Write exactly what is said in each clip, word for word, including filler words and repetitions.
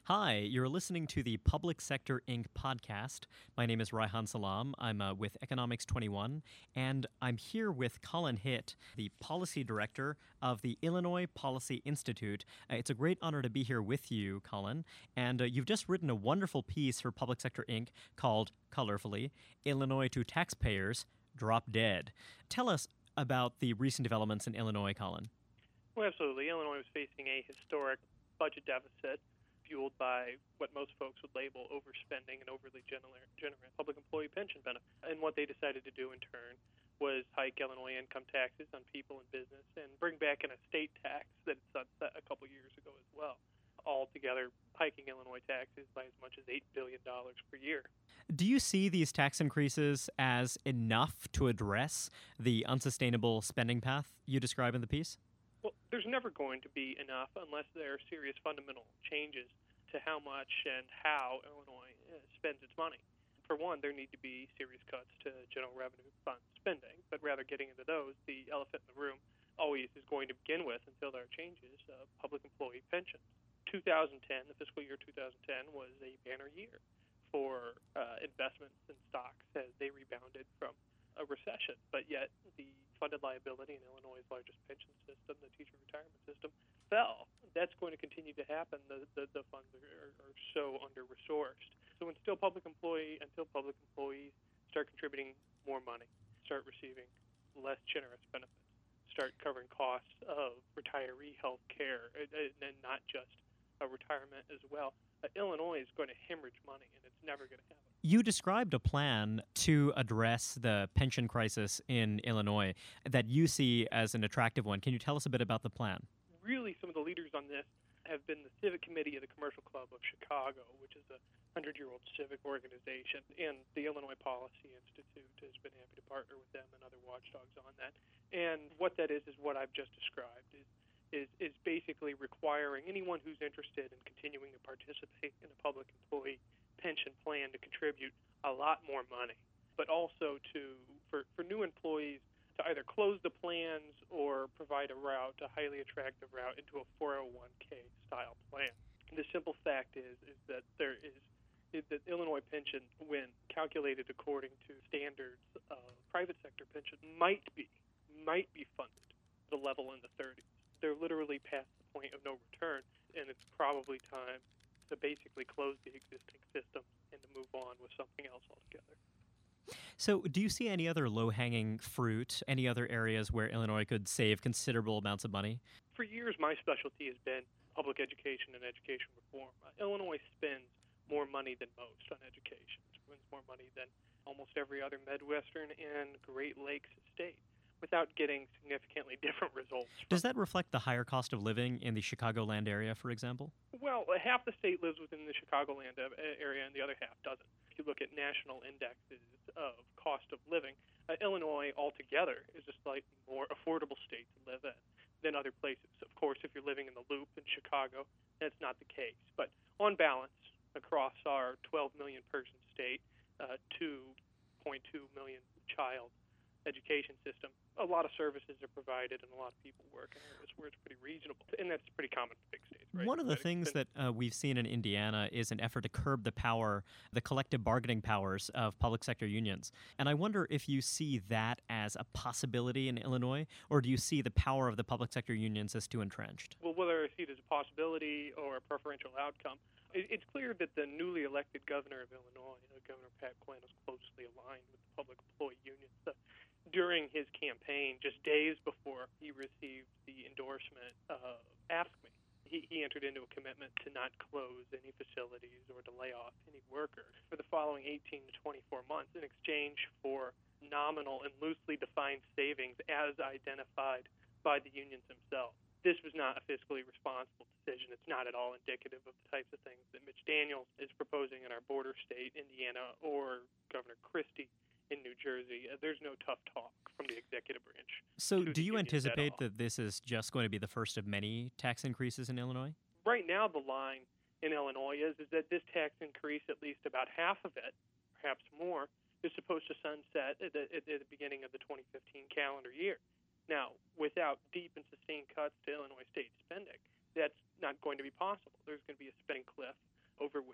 Hi, you're listening to the Public Sector Incorporated podcast. My name is Raihan Salam. I'm uh, with Economics twenty-one, and I'm here with Colin Hitt, the Policy Director of the Illinois Policy Institute. Uh, it's a great honor to be here with you, Colin. And uh, you've just written a wonderful piece for Public Sector Incorporated called, colorfully, Illinois to Taxpayers, Drop Dead. Tell us about the recent developments in Illinois, Colin. Well, absolutely. Illinois was facing a historic budget deficit fueled by what most folks would label overspending and overly generous public employee pension benefits. And what they decided to do in turn was hike Illinois income taxes on people and business and bring back an estate tax that it sunset a couple years ago as well, altogether hiking Illinois taxes by as much as eight billion dollars per year. Do you see these tax increases as enough to address the unsustainable spending path you describe in the piece? Well, there's never going to be enough unless there are serious fundamental changes to how much and how Illinois uh, spends its money. For one, there need to be serious cuts to general revenue fund spending, but rather getting into those, the elephant in the room always is going to begin with, until there are changes, uh, public employee pensions. two thousand ten, the fiscal year two thousand ten, was a banner year for uh, investments in stocks as they rebounded from a recession, but yet the funded liability in Illinois' largest pension system, the teacher retirement system, fell. That's going to continue to happen. The the, the funds are, are so under-resourced. So until public employee, until public employees start contributing more money, start receiving less generous benefits, start covering costs of retiree health care, and, and not just a retirement as well, uh, Illinois is going to hemorrhage money, and it's never going to happen. You described a plan to address the pension crisis in Illinois that you see as an attractive one. Can you tell us a bit about the plan? Really, some of the leaders on this have been the Civic Committee of the Commercial Club of Chicago, which is a hundred-year-old civic organization, and the Illinois Policy Institute has been happy to partner with them and other watchdogs on that. And what that is is what I've just described, is is, is basically requiring anyone who's interested in continuing to participate in a public employee pension plan to contribute a lot more money, but also to for, for new employees to either close the plans or provide a route, a highly attractive route, into a four oh one k style plan. And the simple fact is is that there is is that Illinois pension, when calculated according to standards of private sector pension, might be might be funded at a level in the thirties. They're literally past the point of no return, and it's probably time to basically close the existing system and to move on with something else altogether. So, do you see any other low-hanging fruit, any other areas where Illinois could save considerable amounts of money? For years, my specialty has been public education and education reform. Uh, Illinois spends more money than most on education. It spends more money than almost every other Midwestern and Great Lakes state, without getting significantly different results. Does that reflect the higher cost of living in the Chicagoland area, for example? Well, half the state lives within the Chicagoland area, and the other half doesn't. If you look at national indexes of cost of living, uh, Illinois altogether is a slightly more affordable state to live in than other places. Of course, if you're living in the Loop in Chicago, that's not the case. But on balance, across our twelve million person state, uh, two point two million child education system, a lot of services are provided and a lot of people work in areas where it's pretty reasonable. And that's pretty common in big states, right? One of the But things been, that uh, we've seen in Indiana is an effort to curb the power, the collective bargaining powers of public sector unions. And I wonder if you see that as a possibility in Illinois, or do you see the power of the public sector unions as too entrenched? Well, whether I see it as a possibility or a preferential outcome, it's clear that the newly elected governor of Illinois, you know, Governor Pat Quinn, is closely aligned with the public employee unions. So during his campaign, just days before he received the endorsement of Ask Me, he, he entered into a commitment to not close any facilities or to lay off any workers for the following eighteen to twenty-four months in exchange for nominal and loosely defined savings as identified by the unions themselves. This was not a fiscally responsible decision. It's not at all indicative of the types of things that Mitch Daniels is proposing in our border state, Indiana, or Governor Christie in New Jersey. Uh, there's no tough talk from the executive branch. So, to do the you unions anticipate at all. that this is just going to be the first of many tax increases in Illinois? Right now, the line in Illinois is, is that this tax increase, at least about half of it, perhaps more, is supposed to sunset at the, at the beginning of the twenty fifteen calendar year. Now, without deep and sustained cuts to Illinois state spending, that's not going to be possible. There's going to be a spending cliff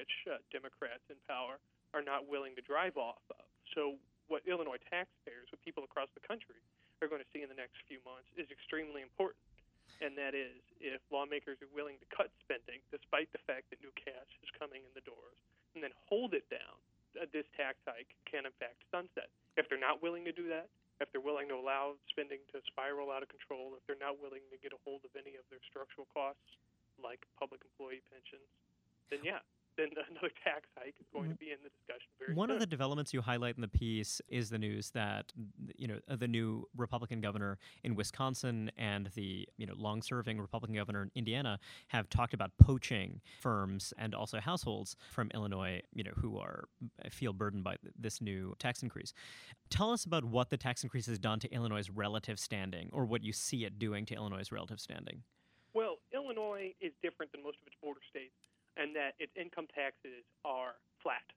which uh, Democrats in power are not willing to drive off of. So what Illinois taxpayers, what people across the country are going to see in the next few months is extremely important. And that is if lawmakers are willing to cut spending, despite the fact that new cash is coming in the doors, and then hold it down, uh, this tax hike can, in fact, sunset. If they're not willing to do that, if they're willing to allow spending to spiral out of control, if they're not willing to get a hold of any of their structural costs, like public employee pensions, then yeah, then another tax hike is going to be in the discussion very One soon. of the developments you highlight in the piece is the news that, you know, the new Republican governor in Wisconsin and the, you know, long-serving Republican governor in Indiana have talked about poaching firms and also households from Illinois, you know, who are feel burdened by this new tax increase. Tell us about what the tax increase has done to Illinois' relative standing, or what you see it doing to Illinois' relative standing. Well, Illinois is different than most of its border states, and that its income taxes are flat.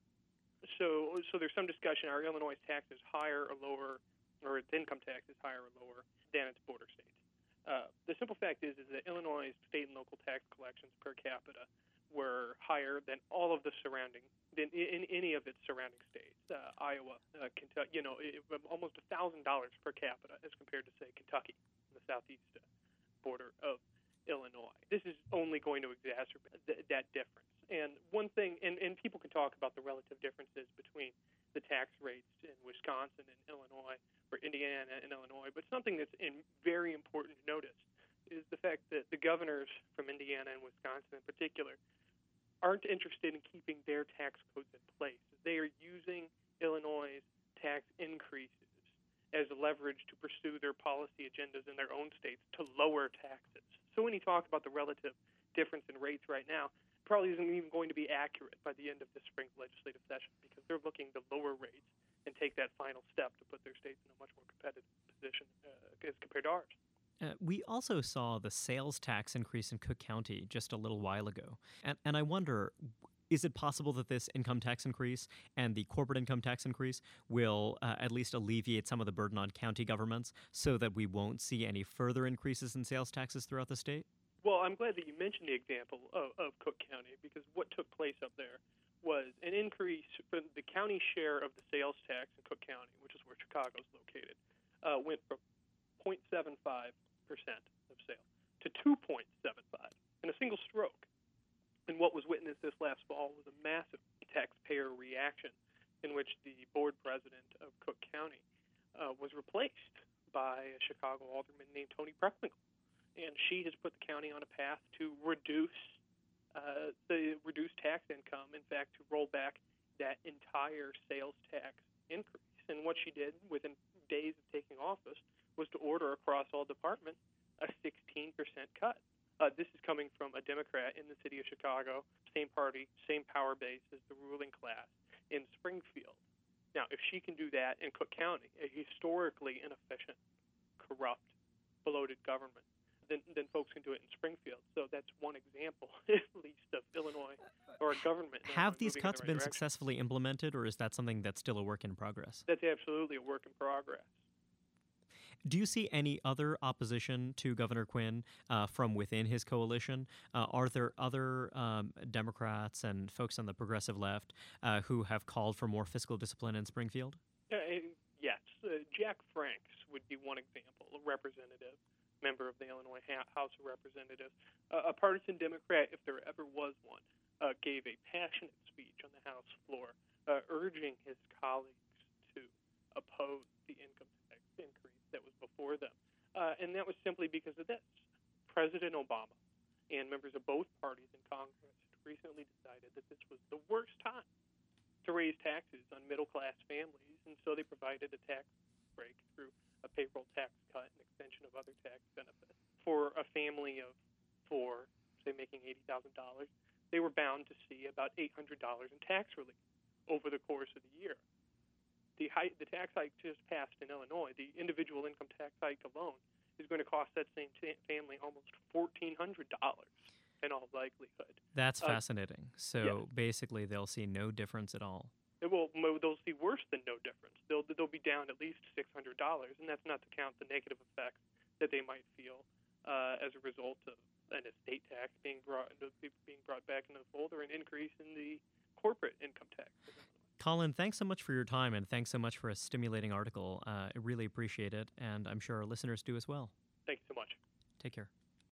So, so there's some discussion: are Illinois' taxes higher or lower, or its income tax is higher or lower than its border states? Uh, the simple fact is, is that Illinois' state and local tax collections per capita were higher than all of the surrounding, than in any of its surrounding states. Uh, Iowa, uh, Kentucky, you know, it, almost a thousand dollars per capita as compared to, say, Kentucky, the southeast border of Illinois. This is only going to exacerbate th- that difference. And one thing, and, and people can talk about the relative differences between the tax rates in Wisconsin and Illinois, or Indiana and Illinois, but something that's in very important to notice is the fact that the governors from Indiana and Wisconsin in particular aren't interested in keeping their tax codes in place. They are using Illinois' tax increases as leverage to pursue their policy agendas in their own states to lower taxes. So when you talk about the relative difference in rates right now, it probably isn't even going to be accurate by the end of the spring legislative session, because they're looking to lower rates and take that final step to put their states in a much more competitive position uh, as compared to ours. Uh, we also saw the sales tax increase in Cook County just a little while ago. And, and I wonder, is it possible that this income tax increase and the corporate income tax increase will uh, at least alleviate some of the burden on county governments so that we won't see any further increases in sales taxes throughout the state? Well, I'm glad that you mentioned the example of, of Cook County, because what took place up there was an increase for the county share of the sales tax in Cook County, which is where Chicago is located, uh, went from zero point seven five percent of sales to two point seven five in a single stroke. And what was witnessed this last fall was a massive taxpayer reaction in which the board president of Cook County uh, was replaced by a Chicago alderman named Toni Preckwinkle. And she has put the county on a path to reduce uh, the reduced tax income, in fact, to roll back that entire sales tax increase. And what she did within days of taking office was to order across all departments a sixteen percent cut. Uh, this is coming from a Democrat in the city of Chicago, same party, same power base as the ruling class in Springfield. Now, if she can do that in Cook County, a historically inefficient, corrupt, bloated government, then, then folks can do it in Springfield. So that's one example, at least, of Illinois, or a government. Have Illinois these moving in cuts the right been direction. successfully implemented, or is that something that's still a work in progress? That's absolutely a work in progress. Do you see any other opposition to Governor Quinn uh, from within his coalition? Uh, are there other um, Democrats and folks on the progressive left uh, who have called for more fiscal discipline in Springfield? Uh, yes. Uh, Jack Franks would be one example, a representative, member of the Illinois House of Representatives, uh, a partisan Democrat, if there ever was one, uh, gave a passionate speech on the House floor uh, urging his colleagues to oppose the income tax increase that was before them. Uh, and that was simply because of this. President Obama and members of both parties in Congress recently decided that this was the worst time to raise taxes on middle-class families, and so they provided a tax break through a payroll tax cut and extension of other tax benefits. For a family of four, say making eighty thousand dollars, they were bound to see about eight hundred dollars in tax relief over the course of the year. The, high, the tax hike just passed in Illinois, the individual income tax hike alone, is going to cost that same t- family almost fourteen hundred dollars in all likelihood. That's Uh, fascinating. So yes. basically, they'll see no difference at all. It will, they'll see worse than no difference. They'll, they'll be down at least six hundred dollars, and that's not to count the negative effects that they might feel uh, as a result of an estate tax being brought into, being brought back into the fold, or an increase in the corporate income tax. Colin, thanks so much for your time, and thanks so much for a stimulating article. Uh, I really appreciate it, and I'm sure our listeners do as well. Thank you so much. Take care.